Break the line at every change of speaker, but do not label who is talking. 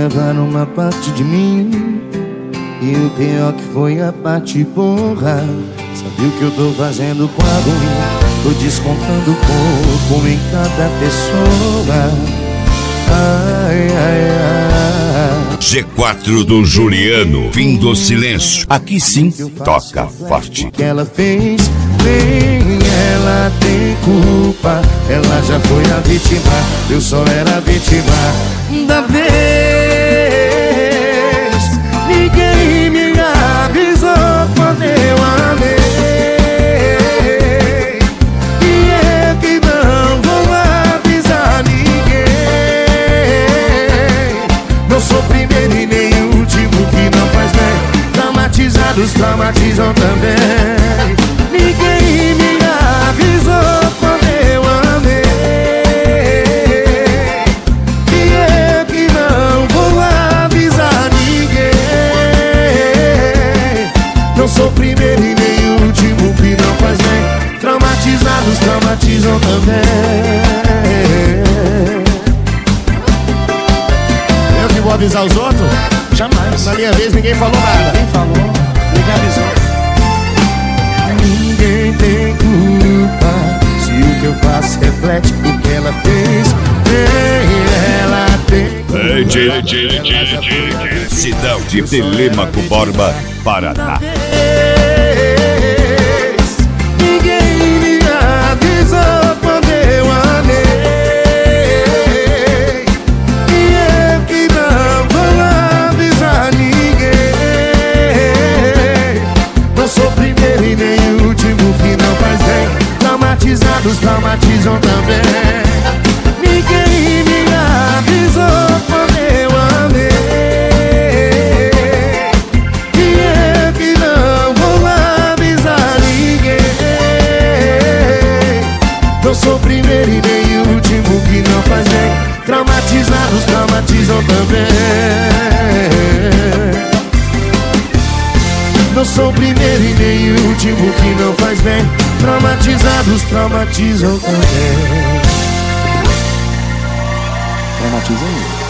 levaram uma parte de mim. E o pior que foi a parte porra. Sabe o que eu tô fazendo com a ruim? Tô descontando pouco em cada pessoa. Ai, ai, ai.
G4 do Juliano, fim do silêncio. Aqui sim, toca forte.
O que ela fez, nem ela tem culpa. Ela já foi a vítima, eu só era a vítima da vez. Ninguém me avisou quando eu amei. E eu que não vou avisar ninguém. Não sou primeiro e nem último, que não faz bem. Traumatizados traumatizam também. Ninguém me avisou quando eu amei. E eu que não vou avisar ninguém. Não sou primeiro e nem último, que não faz bem. Traumatizados traumatizam também. Eu que vou avisar os outros? Jamais. Na minha vez ninguém falou nada.
Quem falou? Ninguém avisou.
Ninguém tem culpa se o que eu faço reflete o que ela fez. Nem ela tem culpa.
Cidade de Telêmaco Borba, Paraná.
Ninguém me avisou quando eu amei. E eu que não vou avisar ninguém. Não sou primeiro e nem último, que não faz bem. Traumatizados traumatizam também. Ninguém me avisou quando eu amei. E eu que não vou avisar ninguém. Não sou primeiro e nem último, que não faz bem. Traumatizados traumatizam também. Não sou primeiro e nem último, que não faz bem. Traumatizados traumatizam também.
Traumatiza aí.